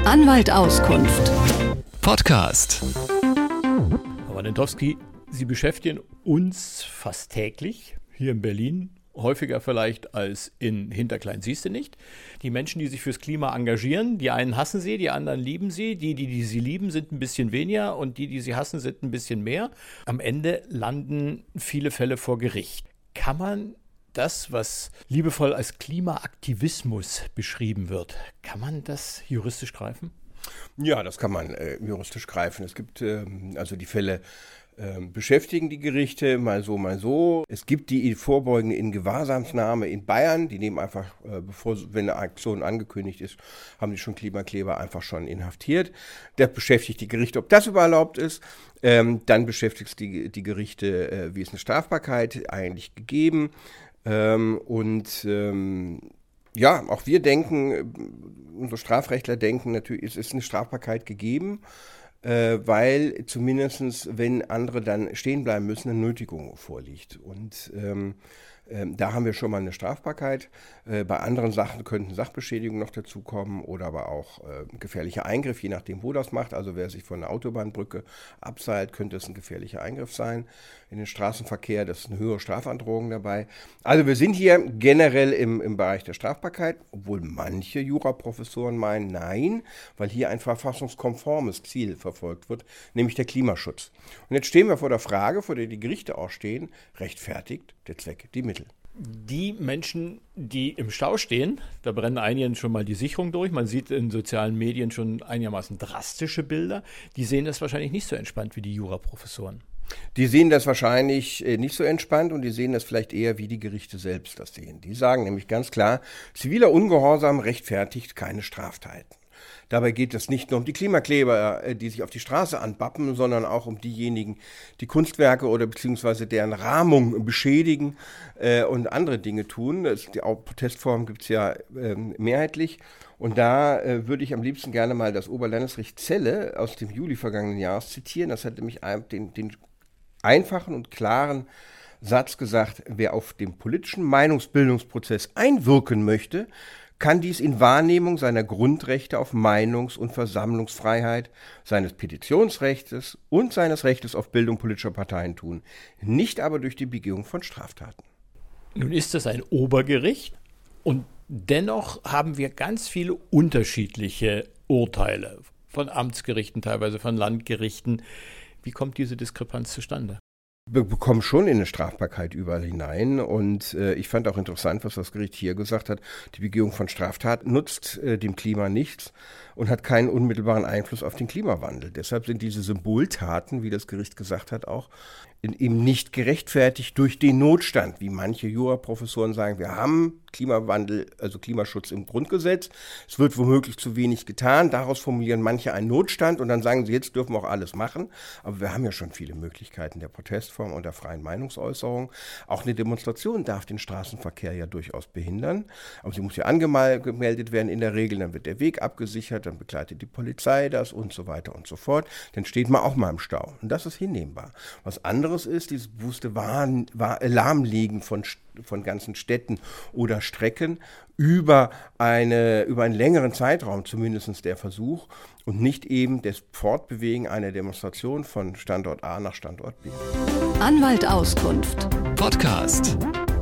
Anwalt Auskunft. Podcast. Herr Walentowski, Sie beschäftigen uns fast täglich hier in Berlin, häufiger vielleicht als in Hinterklein-Siehste-nicht. Die Menschen, die sich fürs Klima engagieren, die einen hassen Sie, die anderen lieben Sie. Die Sie lieben, sind ein bisschen weniger und die Sie hassen, sind ein bisschen mehr. Am Ende landen viele Fälle vor Gericht. Kann man das, was liebevoll als Klimaaktivismus beschrieben wird, kann man das juristisch greifen? Ja, das kann man juristisch greifen. Es gibt also die Fälle beschäftigen die Gerichte mal so, mal so. Es gibt die vorbeugende Ingewahrsamsnahme in Bayern. Die nehmen einfach, wenn eine Aktion angekündigt ist, haben die schon Klimakleber einfach schon inhaftiert. Das beschäftigt die Gerichte, ob das überhaupt ist. Dann beschäftigt es die Gerichte, wie ist eine Strafbarkeit eigentlich gegeben. Ja, auch wir denken, unsere Strafrechtler denken natürlich, es ist eine Strafbarkeit gegeben, weil zumindest, wenn andere dann stehen bleiben müssen, eine Nötigung vorliegt. Und da haben wir schon mal eine Strafbarkeit. Bei anderen Sachen könnten Sachbeschädigungen noch dazukommen oder aber auch gefährlicher Eingriff, je nachdem, wo das macht. Also wer sich von einer Autobahnbrücke abseilt, könnte es ein gefährlicher Eingriff sein in den Straßenverkehr. Das ist eine höhere Strafandrohung dabei. Also wir sind hier generell im Bereich der Strafbarkeit, obwohl manche Juraprofessoren meinen, nein, weil hier ein verfassungskonformes Ziel verfolgt wird, nämlich der Klimaschutz. Und jetzt stehen wir vor der Frage, vor der die Gerichte auch stehen, rechtfertigt der Zweck die Mittel. Die Menschen, die im Stau stehen, da brennen einigen schon mal die Sicherung durch. Man sieht in sozialen Medien schon einigermaßen drastische Bilder. Die sehen das wahrscheinlich nicht so entspannt wie die Juraprofessoren. Die sehen das wahrscheinlich nicht so entspannt und die sehen das vielleicht eher, wie die Gerichte selbst das sehen. Die sagen nämlich ganz klar, ziviler Ungehorsam rechtfertigt keine Straftaten. Dabei geht es nicht nur um die Klimakleber, die sich auf die Straße anpappen, sondern auch um diejenigen, die Kunstwerke oder beziehungsweise deren Rahmung beschädigen und andere Dinge tun. Die Protestform gibt es ja mehrheitlich. Und da würde ich am liebsten gerne mal das Oberlandesgericht Celle aus dem Juli vergangenen Jahres zitieren. Das hat nämlich den einfachen und klaren Satz gesagt, wer auf den politischen Meinungsbildungsprozess einwirken möchte, kann dies in Wahrnehmung seiner Grundrechte auf Meinungs- und Versammlungsfreiheit, seines Petitionsrechtes und seines Rechtes auf Bildung politischer Parteien tun, nicht aber durch die Begehung von Straftaten. Nun ist das ein Obergericht und dennoch haben wir ganz viele unterschiedliche Urteile von Amtsgerichten, teilweise von Landgerichten. Wie kommt diese Diskrepanz zustande? Wir bekommen schon in eine Strafbarkeit überall hinein und ich fand auch interessant, was das Gericht hier gesagt hat. Die Begehung von Straftaten nutzt dem Klima nichts und hat keinen unmittelbaren Einfluss auf den Klimawandel. Deshalb sind diese Symboltaten, wie das Gericht gesagt hat, auch eben nicht gerechtfertigt durch den Notstand, wie manche Juraprofessoren sagen, wir haben Klimawandel, also Klimaschutz im Grundgesetz, es wird womöglich zu wenig getan, daraus formulieren manche einen Notstand und dann sagen sie, jetzt dürfen wir auch alles machen, aber wir haben ja schon viele Möglichkeiten der Protestform und der freien Meinungsäußerung. Auch eine Demonstration darf den Straßenverkehr ja durchaus behindern, aber sie muss ja angemeldet werden in der Regel, dann wird der Weg abgesichert, dann begleitet die Polizei das und so weiter und so fort, dann steht man auch mal im Stau und das ist hinnehmbar. Was anderes ist dieses bewusste Lahmlegen von ganzen Städten oder Strecken über einen längeren Zeitraum, zumindest der Versuch, und nicht eben das Fortbewegen einer Demonstration von Standort A nach Standort B. Anwalt Auskunft. Podcast.